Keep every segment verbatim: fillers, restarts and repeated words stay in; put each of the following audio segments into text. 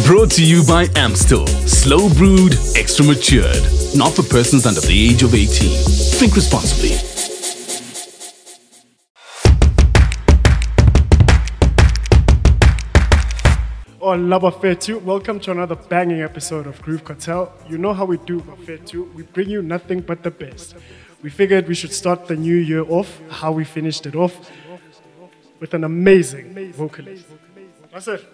Brought to you by Amstel. Slow brewed, extra matured. Not for persons under the age of eighteen. Drink responsibly. Oh, love of Fair two. Welcome to another banging episode of Groove Cartel. You know how we do for Fair two. We bring you nothing but the best. We figured we should start the new year off how we finished it off with an amazing vocalist. That's it.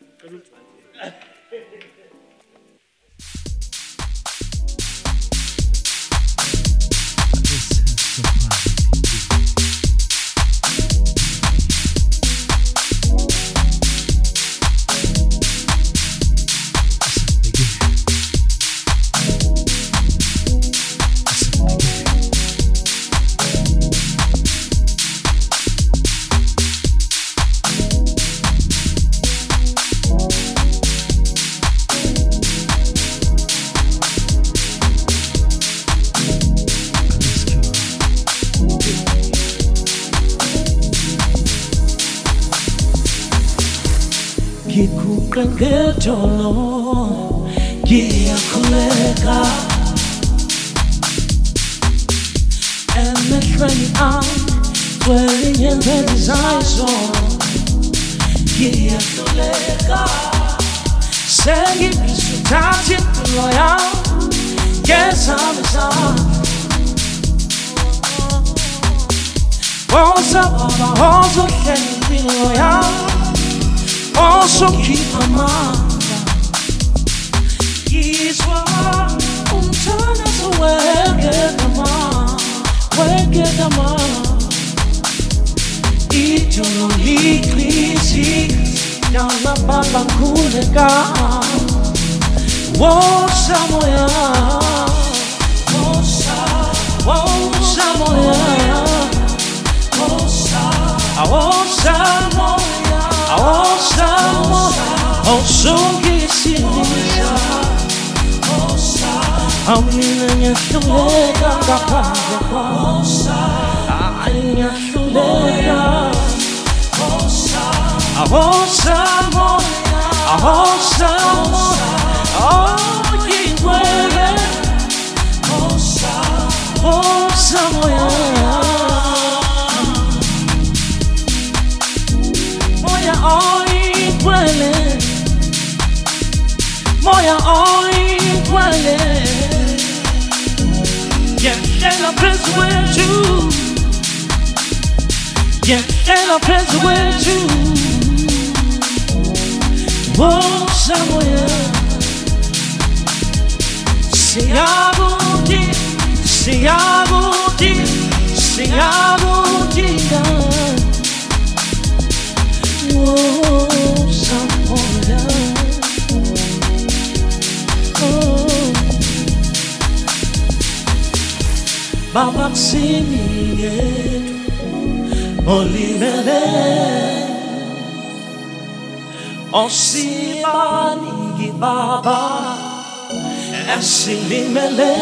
Tolo, yeah, collega, and the train on, dwelling in the design zone, yeah, collega, saying it's touching the loyal, yes, I'm a son. Also, also, can be loyal. Also keep my mind. Iswa umtana so wege kama wege kama Itolo liklisi Yana baba kulega Wosa moya Wosa Wosa moya Wosa Wosa moya Wosa moya Wosa moya Aminha chuleira da praia, a minha chuleira, a roça moia, a roça moia, oh que moia, roça moia, moia oi quelle, moia oi quelle. Yeah, ela pensa with you. Yeah, ela pensa with you. Oh, somewhere. Se abundi, se abundi, se abundi. Oh, somewhere. Oh. Babak singing Olimele Osimani Baba Esilimele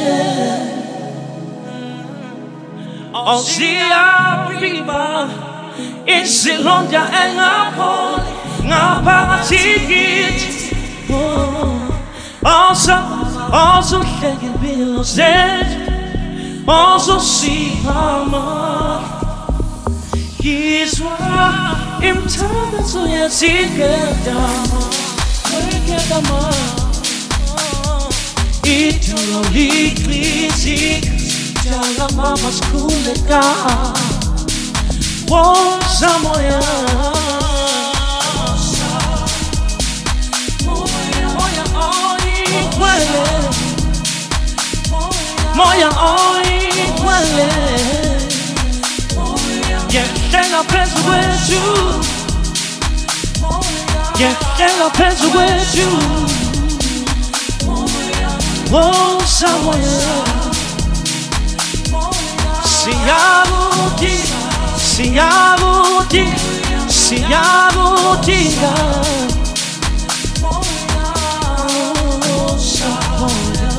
Osia Riba Isilondia Engapoli Ngapa Tigit Also, also Shaking Below Zed Also see mama Yiswa imtana so yasiketa Weketa ma Itolo liklisi Jala mama's kulega Wosa moya Moya oi kwele Moya oi quelle. Yeah, ela pensa with you. Yeah, ela pensa with you. Oh, somewhere. Se abundi, se abundi, se abundi. Oh, somewhere.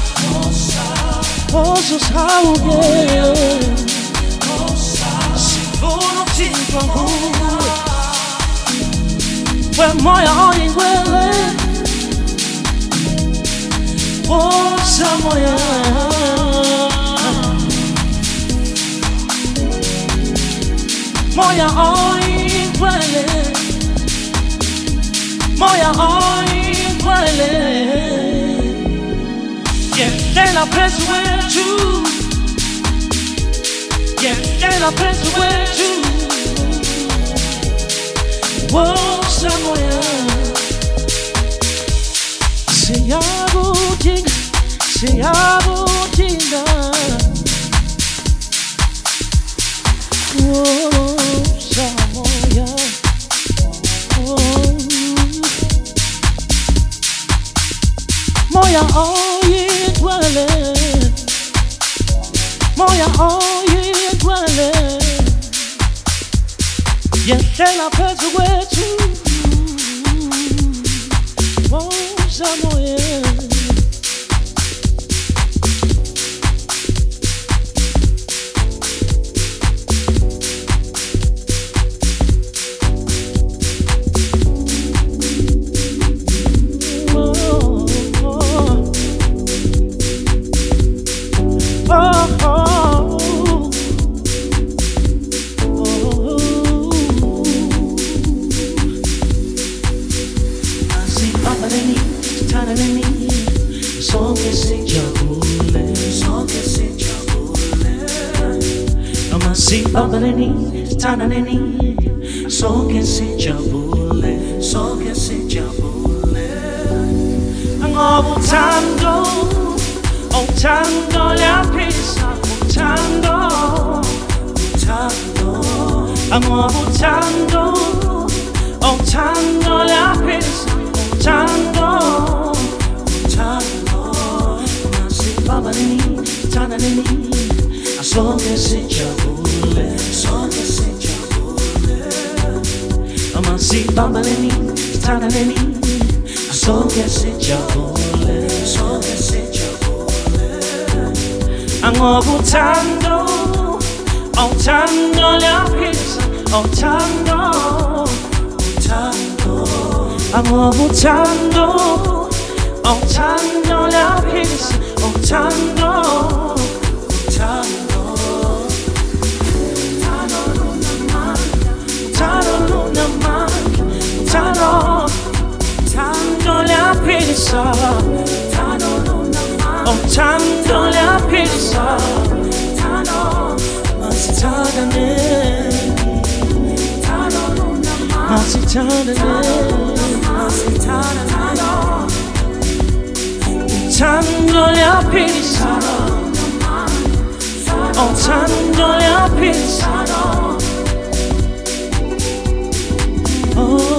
Posso salve wangu we moya oyingwele wosa moya moya oyingwele moya oyingwele yeah then I press with you yeah then I press with you wosa moya Siyabutinga, siyabutinga Oh, Samoya Oh Moya oye dwele Moya oye dwele Yetela pezi wetu Oh, Samoya Tananeni, so che si giabule, so che si giabule. Angovo tango, oh tango la pisa, oh tango, tango. Angovo tango, oh tango la pisa, oh tango, tango. Ma si babaleni, tananeni, so che si giabule, so che si Si bambaleni, tanaleni, so che si giabole, so che si giabole. Amo buttando, oh tango la pizza, oh tango, tango. Amo buttando, oh tango la pizza, oh tango, tango. Tango luna man. Tano, tango la pizza, tano, oh tango la pizza, tano, masitana ne, tano, masitana ne, masitana tano, tango la pizza, oh tango la pizza, oh.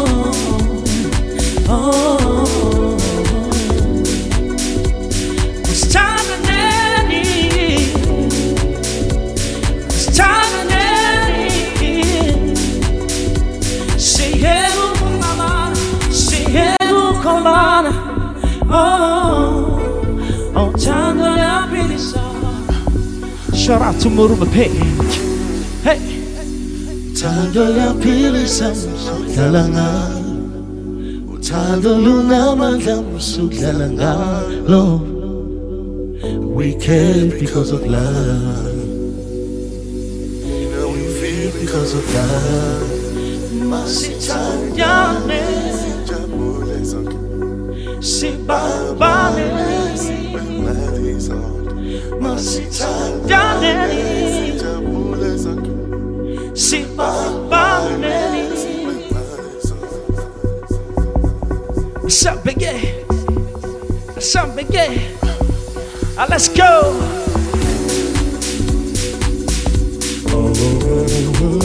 Oh, it's time to nanny. It's time to nanny. Say hello, mama. Say hello, colana. Oh, oh, tango la pizza. Shout out to Muruma Page. Hey, tango la pizza. Kalanga. Tango luna mandam sugalangalo. We care because of love. You know we feel because of love. Masitanyane, si babane, masitanyane, si babane. Something gay, something gay. Uh, let's go. Oh, oh, oh,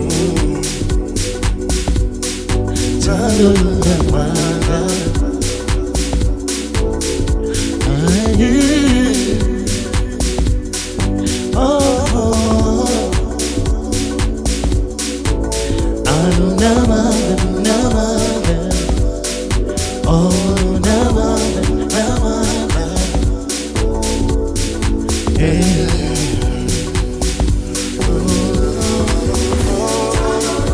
Oh, never, never, yeah. Oh,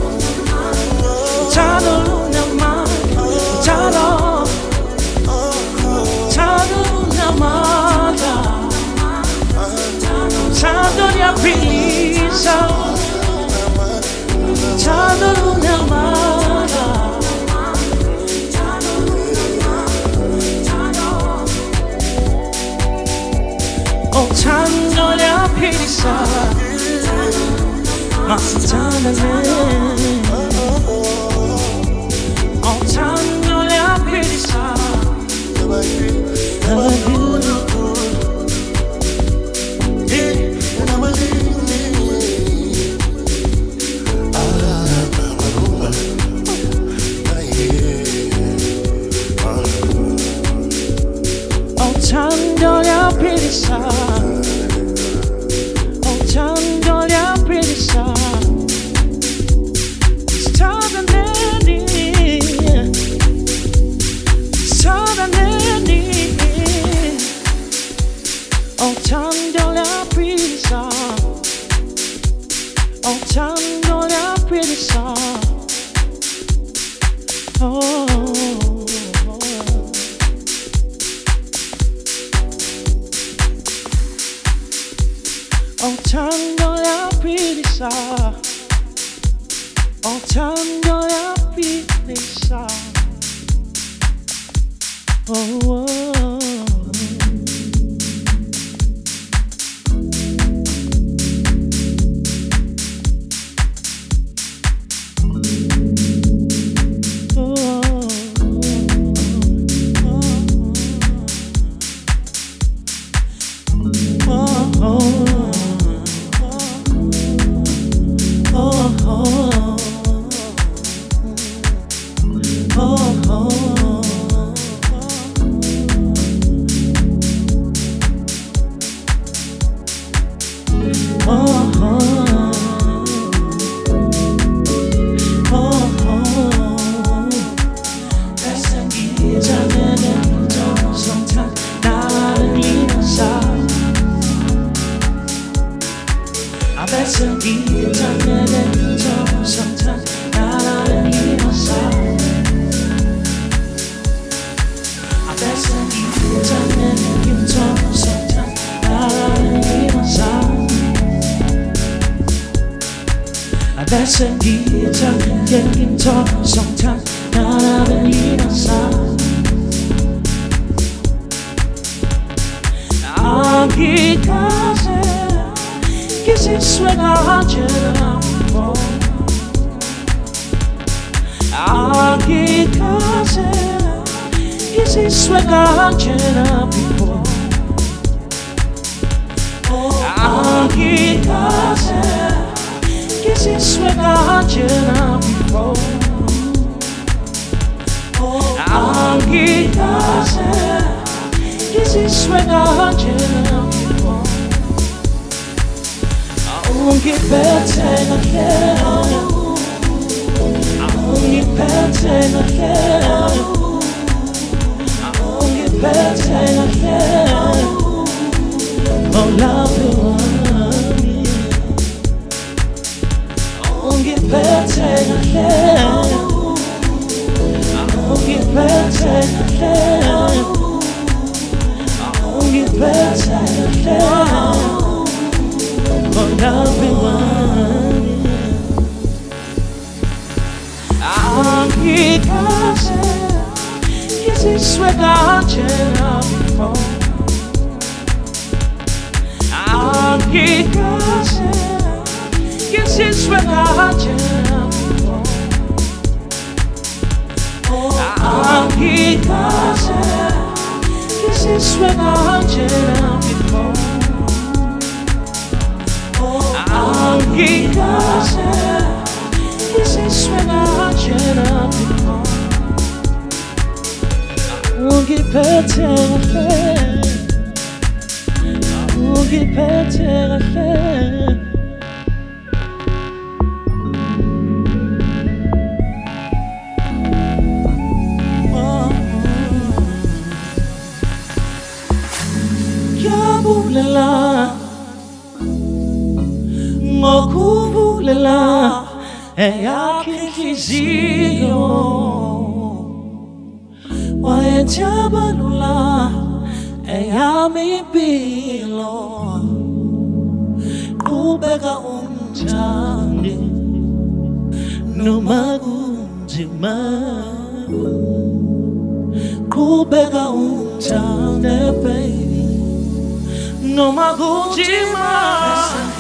No magujima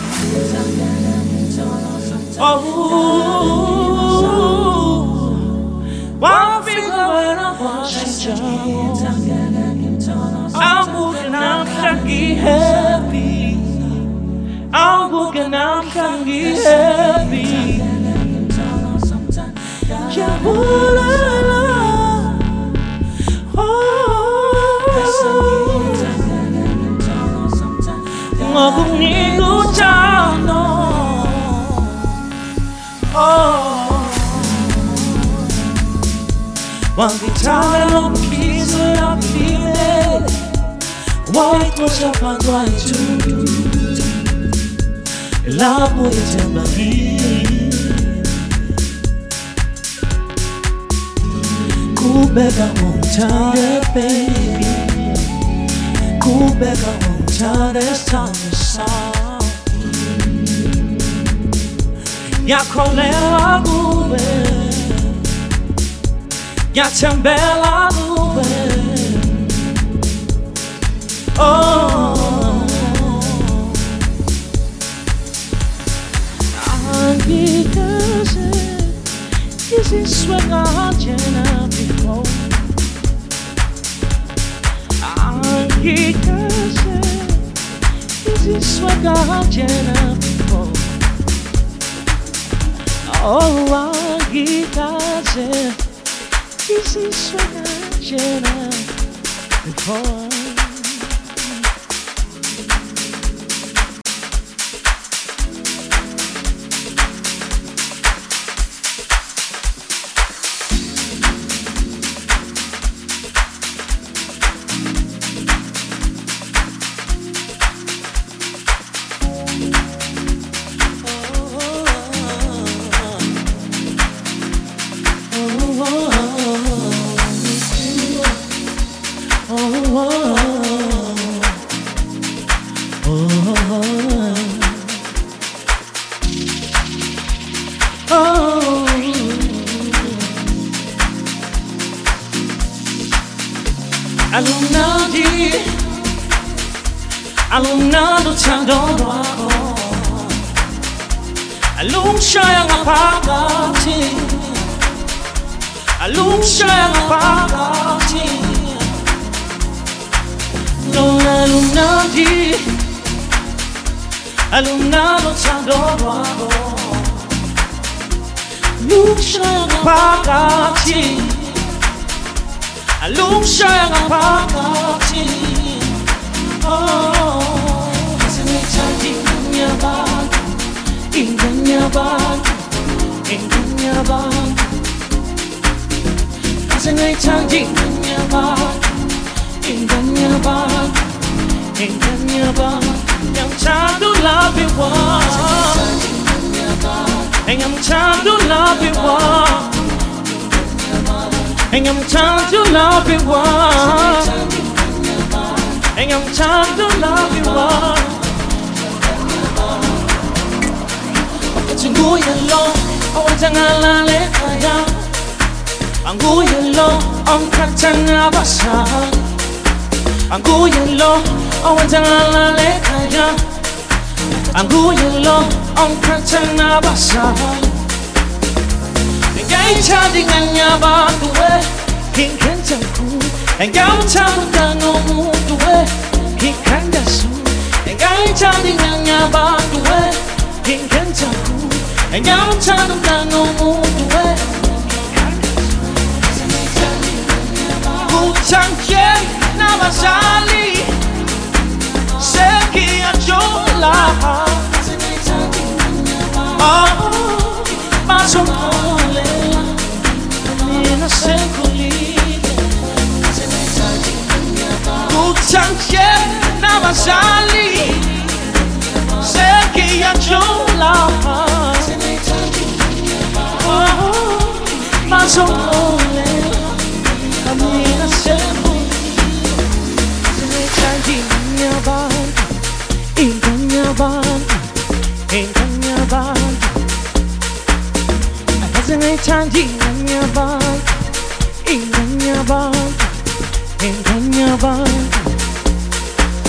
One finger when I wash it I'm walking, I'm can't happy. I'm walking, I'm can't happy. Yeah, ooh, la, la. Oh, cũng như cha nó. Oh, one guitar and a piece of feeling. Why was I found one too? Love will tell me. Go back home, time, baby. Go back home, time, this time is song. Ya kolera gube, ya tembela gube. Oh, angikaze, izisweka jena before. Angikaze, izisweka jena before. Oh, angikaze, izisweka jena before. Alunadi, alunado tandoro, alun shayang apagati, alun shayang apagati, no alunadi, alunado tandoro, alun shayang apagati. Alung shayang apagati. Oh, hasn't changi kanya bag, inganya bag, inganya bag. Hasn't changi kanya bag, inganya bag, inganya bag. Yang chandu labi wa, yang chandu labi wa. And I'm trying to love you one. And I'm trying to love you one. I'm going along. I want to let it go. I'm going along. I'm catching a bus. I'm going along. I want to let it go. I'm going along. I'm catching a bus. Ain't charging on your back the way he can't tell cool. And I'm telling you no more the way he can't do. And I'm charging on your back the way he can't tell cool. And I'm telling you no more the way he can't do. Good time, now I'm sorry. Seki a jola. Oh, my soul. Kuchanche na masali Seki ya jola Oh, mazole Amina seku Changi nya band Inganya band Inganya band Azene changi nya band Inganya band Inganya band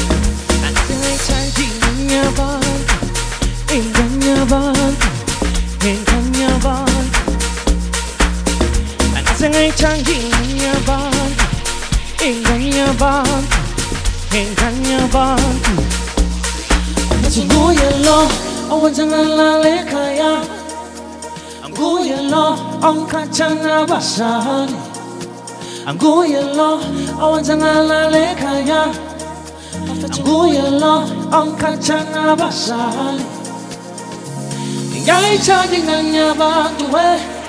Azene changi nya band Inganya band ingane yabantu angaze ngayithanda ingane yabantu ingane yabantu ingane yabantu Athi nguye lo owenza ngalala ekhaya Nguye lo ongikhatha nabazali Nguye lo owenza ngalala ekhaya Nguye lo ongikhatha nabazali Ngiyayithanda ingane yabantu we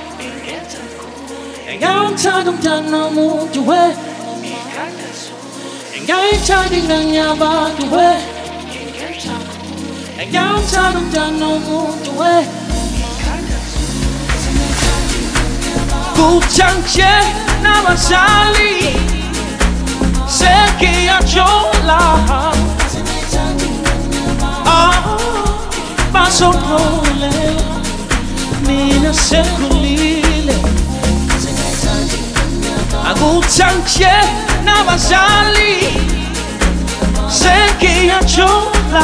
Ngiyawuthanda umntana womuntu we Ngiyayithanda ingane yabantu we Ngiyawuthanda umntana womuntu we Kuthanje nabazali Sekiyajola Ah Basokhole Mina sekhulile Akuthanje nabazali Sekiyajola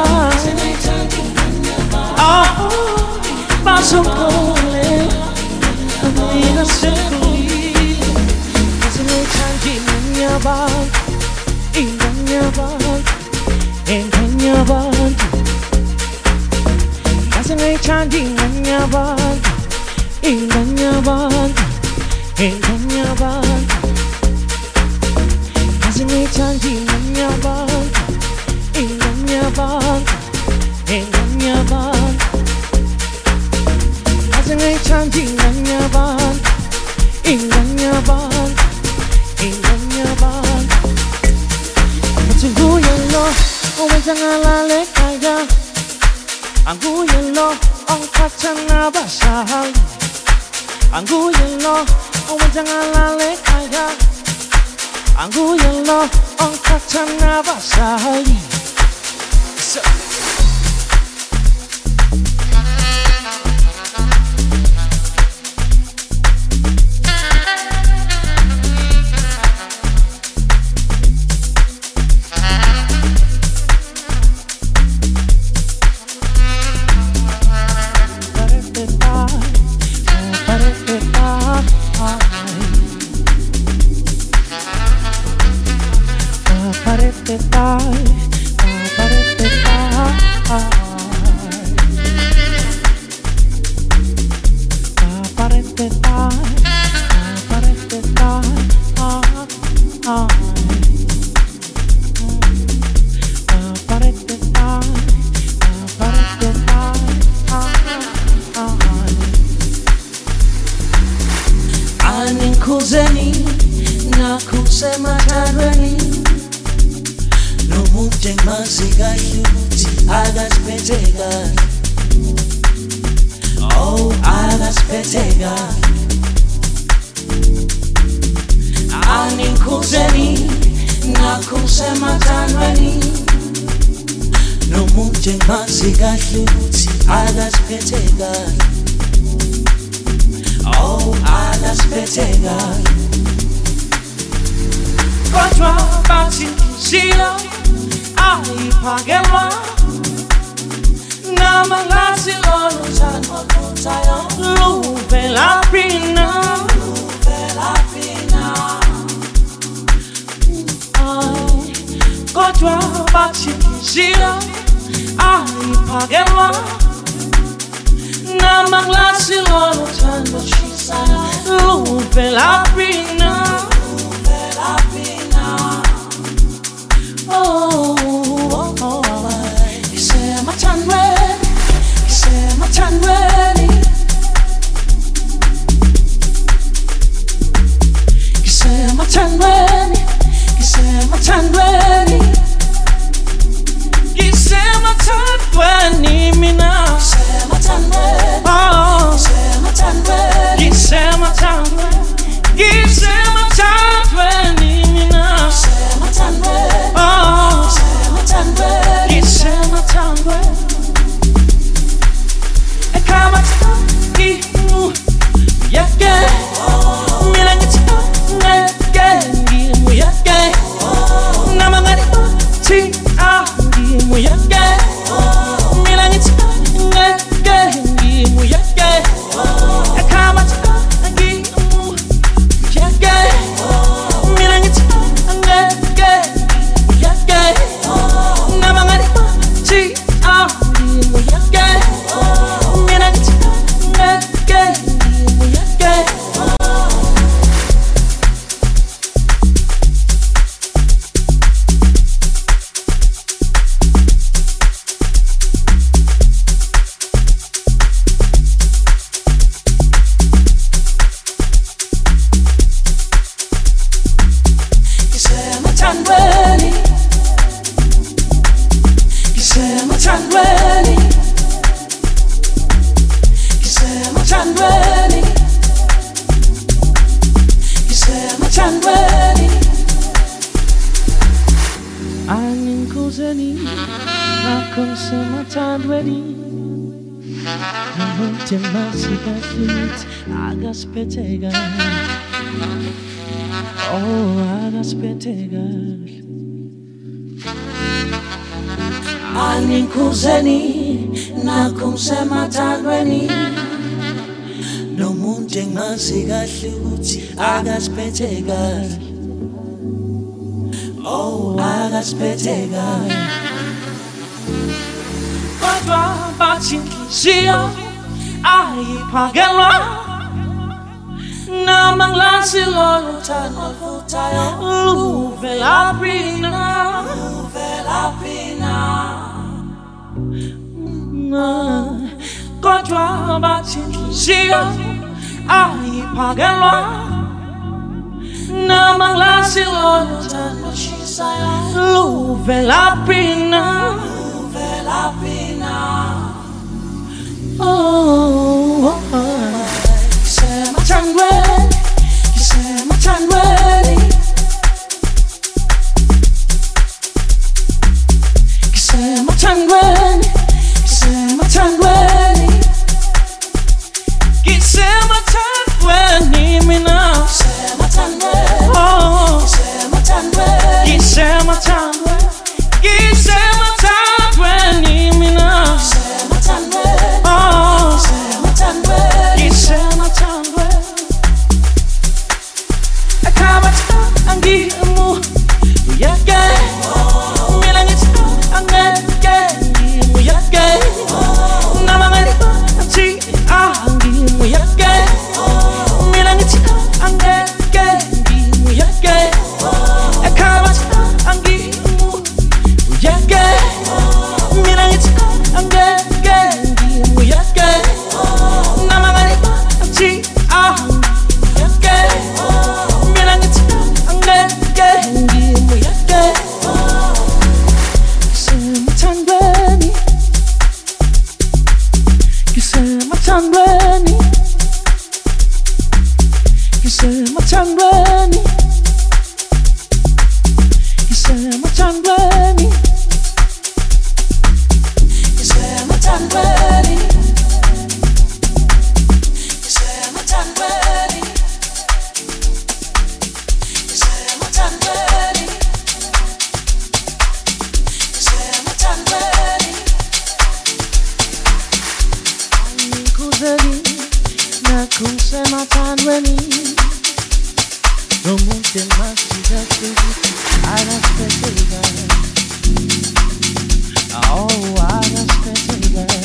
Ah Basokhole Mina sekhulile Kasinethanda ingane yabantu ingane yabantu ingane yabantu Kasinethanda ingane yabantu ingane yabantu ingane yabantu Kasinethanda ingane yabantu ingane yabantu ingane yabantu Kasinethanda ingane yabantu ingane yabantu ingane yabantu Athi nguye lo owenza ngalala ekhaya Nguye lo ongikhatha nabazali Nguye lo owenza ngalala ekhaya Nguye lo ongikhatha nabazali Gisema Tandwe, Gisema Kisemathandweni, kisemathandweni, anginkuzeni nakho ngisemathandweni, nomuntu masika futhi akasiphethe kahle, oh akasiphethe kahle. Anginkuzeni nakho ngisemathandweni, nomuntu engazi kahle ukuthi akasiphethe kahle, oh akasiphethe kahle. Kodwa bathi inhliziyo ayiphakelwa, noma ngilasilo uthando luvuthayo luvelaphi na, luvelaphi na. Kodwa bathi inhliziyo ayiphakelwa, noma ngilasilo uthando lushisayo luvelaphi na, luvelaphi na. Oh, oh, oh. Kisemathandweni, kisemathandweni, kisemathandweni, kisemathandweni, kisemathandweni mina, kisemathandweni, oh, kisemathandweni, kisemathandweni, kisemathandweni mina, kisemathandweni, oh, kisemathandweni, kisemathandweni. Akabatha angimu uyake, mina ngithi angeke ngimuyake, nama mali athi angimu uyake, mina ngithi angeke ngimuyake. Akabatha angimu uyake, mina ngithi angeke ngimuyake, nama mali athi angeke, mina ngithi angeke ngimuyake. Kisemathandweni, kisemathandweni, kisemathandweni, kisemathandweni, kisemathandweni, kisemathandweni, kisemathandweni. Anginkuzeni nakho ngisemathandweni, nomuntu masika futhi akasiphethe kahle, oh akasiphethe kahle.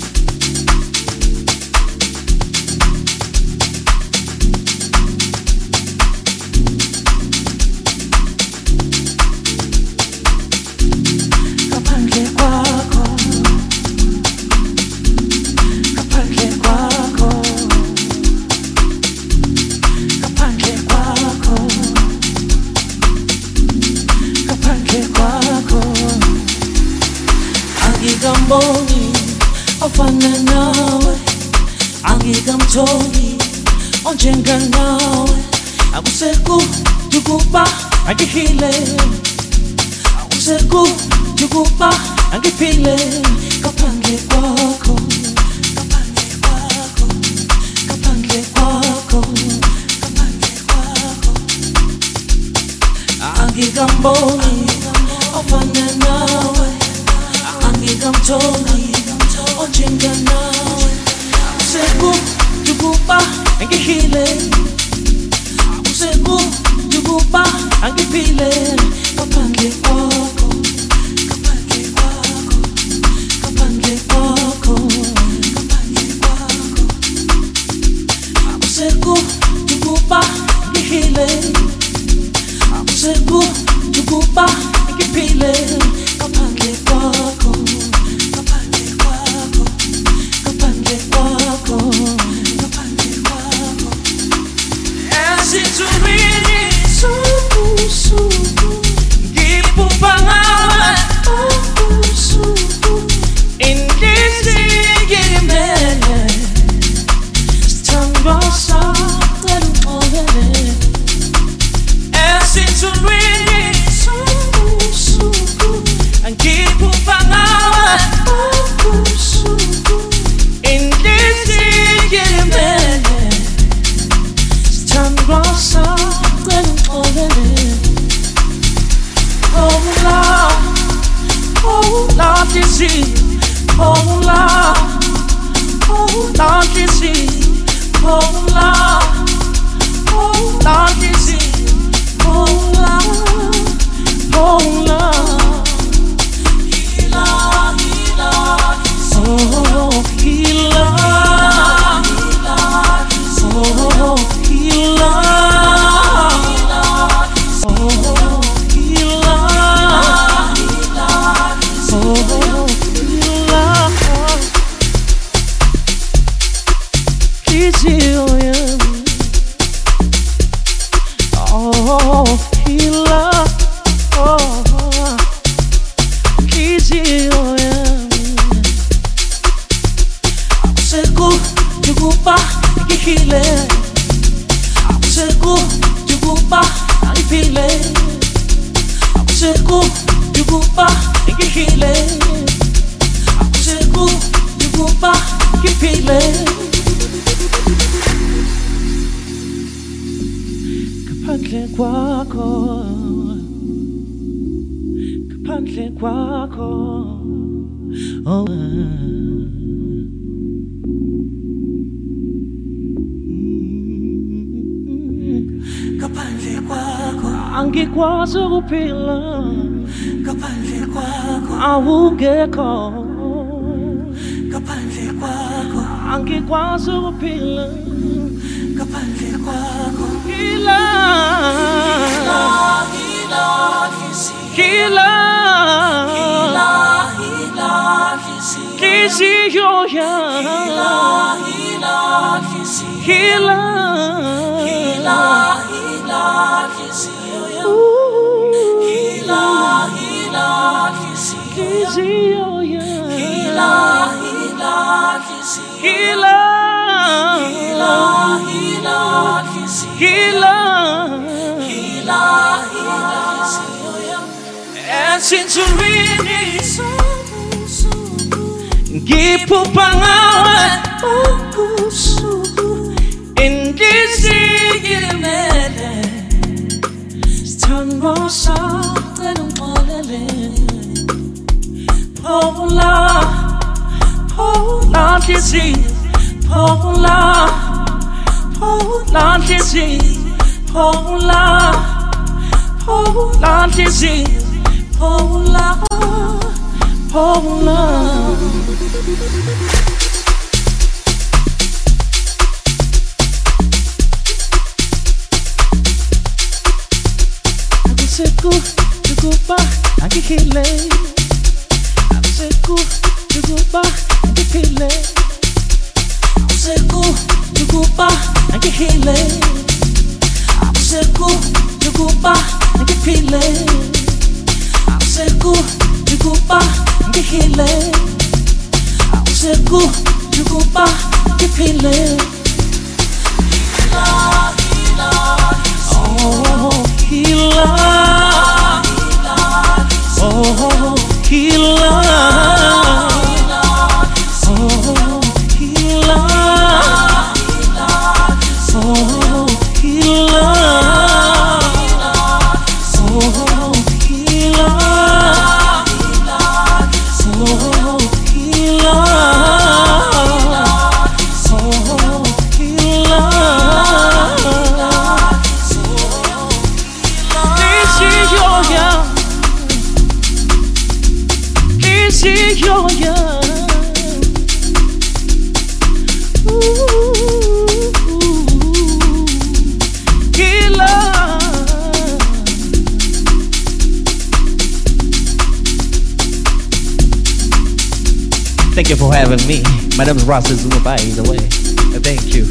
Ngaphandle kwakho, ngaphandle kwakho, ngaphandle kwakho, ngaphandle kwakho, angikamboni ofana nawe, angikamtholi onjenganawe. Akusekudla ukuba angihile, akusekudla ukuba angiphile ngaphandle kwakho, ngaphandle kwakho, ngaphandle kwakho, ngaphandle kwakho. Angikamboni ofana nawe, angikamtholi onjenganawe. Akusekudla ukuba angihile, akusekudla ukuba angiphile ngaphandle kwakho, ngaphandle kwakho, ngaphandle kwakho, ngaphandle kwakho. Akusekudla ukuba angihile, akusekudla ukuba angiphile ngaphandle kwakho, ngaphandle kwakho, ngaphandle kwakho, ngaphandle kwakho. Esithubeni suku suku ngiphupa ngawe, usuku inhliziyo imele kissy, oh la, oh la kissy, oh la, oh la kissy, oh la, oh la, hila, hila, oh hila, oh hila. Kapandle kwakho, kapandle kwakho, oh. Kapandle kwakho, angikwazi ukuphila. Kapandle kwakho, awungekho. Kapandle kwakho, angikwazi ukuphila. Kapandle kwakho, hila, hila, hila, hila, hila, hila, kisi yo ya, hila, hila, hila, hila, hila, kisi yo ya, hila, hila, kisi yo ya, hila, hila, hila. Hila, hila, hila, hila, hila, and sincerely, gipu pangawe, indisi yemele, stanrosa lenumolele, pola, pola kisi. Pola, Pola kissy, Pola, Pola kissy, Pola, Pola. Seku, Jugupa, Agikile. Seku, Jugupa, Agikile. Seku, Jugupa, Agikile. Seku, Jugupa, Agikile. Seku, Jugupa, Agikile. Seku, Jugupa, Agikile. Oh, hila, oh, hila, oh, hila, oh, hila, oh, hila, oh, hila, oh, hila. See your young, ooh, killer. Thank you for having me. My name is Rasta Zuma, by the way. Thank you.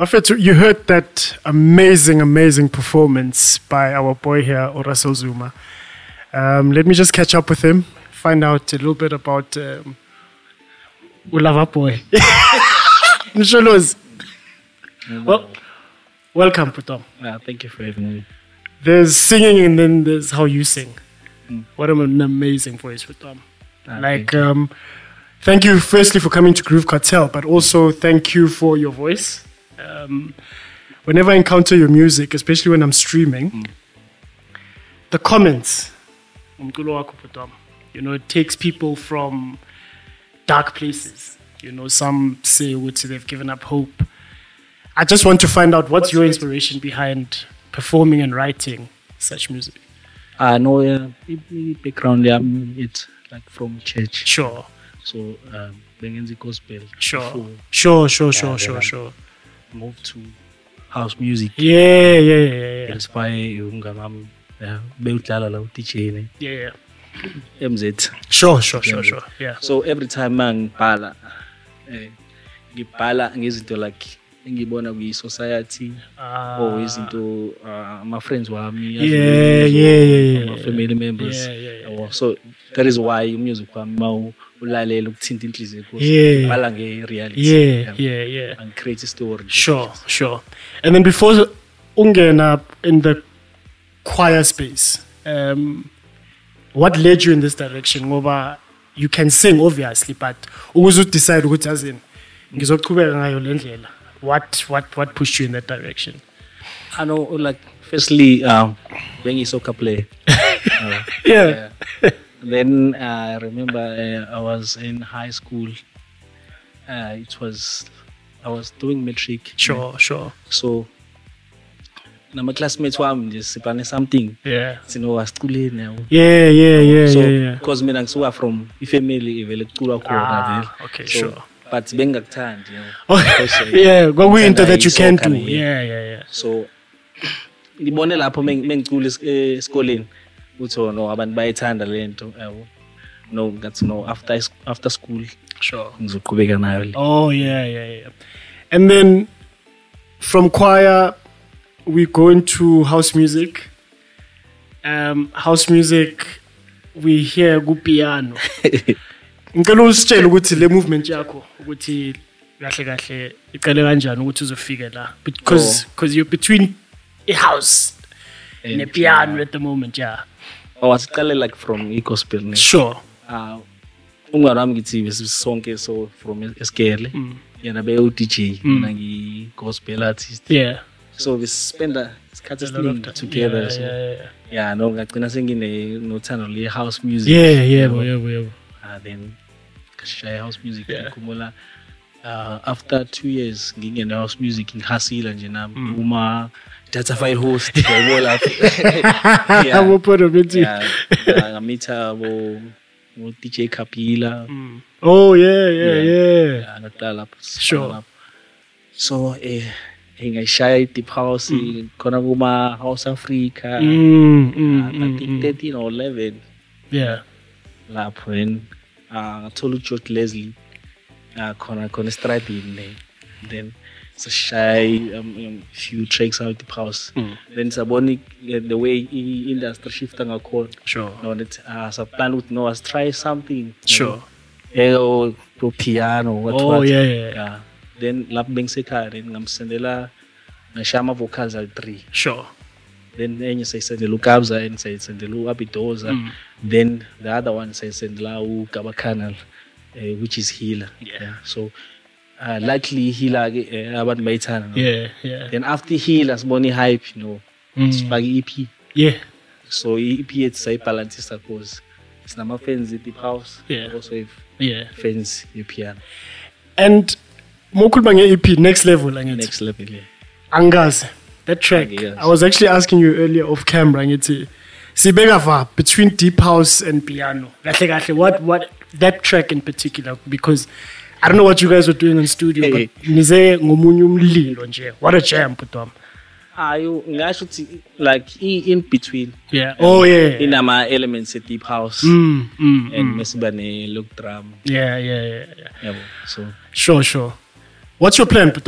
Bafethu, you heard that amazing, amazing performance by our boy here, Russell Zuma. Um, let me just catch up with him, find out a little bit about um, Ulava Boy. Msholos. Well, welcome, Putom. Uh, thank you for having me. There's singing and then there's how you sing. Mm. What an amazing voice, Putom. Uh, Like, um, thank you firstly for coming to Groove Cartel, but also thank you for your voice. Um, whenever I encounter your music, especially when I'm streaming, Mm. the comments, you know, it takes people from dark places. You know, some say which they've given up hope. I just want to find out what's your inspiration behind performing and writing such music. I know uh, the background um, it's like from church. Sure, So um, bengenzi gospel. sure, before sure, sure, sure, Yeah, sure, then sure. moved to house music. Yeah, yeah, yeah, yeah, yeah. Inspire umngamam bewudlala la U D J ne yeah. M Z. Sure, sure, sure, sure. Yeah. So every time mangibhala eh ngibhala ngezinto like engibona kwi society or izinto uh, my friends wami Yeah, yeah, yeah, my yeah. family members. Yeah, yeah, yeah. Yabo. So that is why music wami ma ulalela ukuthinta inhliziyo yakho. Yeah. Ngibhala nge reality. Yeah, yeah, yeah. And create a story. Sure, sure. And then before ungena in the choir space, um, what led you in this direction? Ngoba you can sing obviously, but ukuze decide ukuthi azini ngizoqhubeka ngayo le ndlela. What what what pushed you in that direction? I know, like, firstly, um, being a soccer player. Uh, Yeah. Then uh, I remember uh, I was in high school. Uh, it was, I was doing metric. Sure, sure. So, my classmates were just planning something. Yeah. You know, I was schooling now. Yeah, yeah, yeah, So, yeah, yeah. because me and from a family, vele kula Ah, okay, so, sure. But bengakuthandi, you know. Oh, Because, uh, yeah, kwakuyinto ngithanda that you can isoccer, do. yeah. Yeah, yeah, yeah. So ngibone lapho mengicula esikoleni uthi oh no abantu bayithanda lento yabo no ngathi no after after school Sure. ngizoqhubeka nayo le. Oh, yeah, yeah, yeah. And then from choir, we go into house music. Um, house music, we hear good piano. Ngicela usitshele ukuthi le movement yakho ukuthi kahle kahle iqale kanjani ukuthi uzofika la, because because you're between a house and a piano at the moment, yeah. I was called like from e-gospel ne. Sure. Ah ungwana wami ngithi sonke so from eSkele yena be U D J mina ngi gospel artist. Yeah. So we spend a isikhathi A lot of esiningi time. together Yeah, so yeah, yeah. yeah no ngagcina sengine nothando le house music. Yeah, yeah, boy, yeah, boy, yeah. boy. Uh, then ngishaya house music Yeah. ngikhumbula uh, after two years ngingena house music ngihasila nje nami uma data file host yabo lapho I'm open of it. yeah ngamitha bo bo D J Kapila Oh, yeah, yeah, yeah. yeah ngaqala lapho Sure. lapho. So eh ngishaya deep house khona kuma House Africa Mm, mm, I mm, think mm. thirteen or eleven Yeah. lapho then uh ngathola uJohn Leslie uh khona khona estradini le then so shy um, um few tracks out the house then saboni uh, the way i- industry shifta ngakhona Sure. no that uh so plan with no us try something Sure. eh or to piano what Oh, what yeah, yeah, yeah. yeah then lapho bengisekhaya then ngamsendela ngashama vocals al three Sure. then enye sayisendela uKabza and sayisendela uAbidoza then the other one sayisendela uGaba Canal uh, which is Healer. Yeah. So uh, likely Healer ke eh, abantu bayithanda no? Yeah, yeah. Then after Healer sibone hype you know Mm. sifake E P Yeah. so E P ethi sayibalance because sinama fans deep house Yeah. also have Yeah. fans yepiano And mokhuluma nge-E P next level angithi. next level yeah. Angazi. That track. Angiyazi. I was actually asking you earlier off camera ngithi sibeka va between deep house and piano. Kahle kahle what what that track in particular, because I don't know what you guys were doing in studio Hey. but nize ngomunye umlilo nje. What a jam Putom. ayo ngasho uthi like i- in between Yeah. Oh yeah. inama elements e deep house Mm, mm, and mm. mesiba ne look drum Yeah, yeah, yeah, yeah. yabo so Sure, sure. What's your plan, Putom?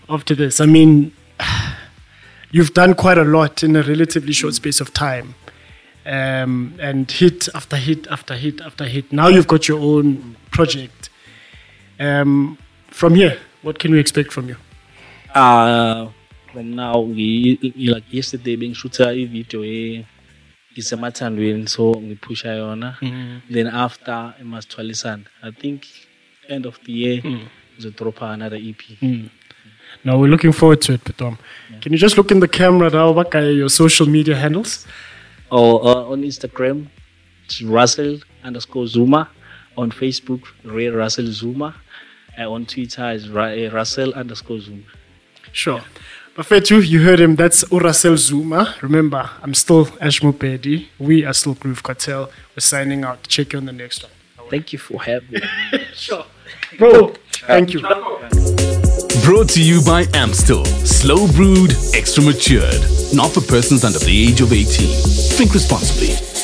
after this? I mean, you've done quite a lot in a relatively short space of time. Um, and hit after hit after hit after hit. Now you've got your own project. Um, from here, what can we expect from you? Uh, from now, we, like yesterday, being shooter a video, it's a matter win, so we push Iona. Mm-hmm. Then after, it must twalisan. I think end of the year, mm. we'll drop another E P. Mm. Now we're looking forward to it, Pitom. Yeah. Can you just look in the camera now? What are your social media handles? Oh, uh, on Instagram, it's Russell underscore Zuma. On Facebook, Ray Russell Zuma. And on Twitter, is Ra- Russell underscore Zuma. Sure. Bafethu, you heard him. That's Russell Zuma. Remember, I'm still Ash Mopedi. We are still Groove Cartel. We're signing out. Check you on the next one. Thank you for having me. Sure. Bro, thank you. Brought to you by Amstel. Slow brewed, extra matured. Not for persons under the age of eighteen. Drink responsibly.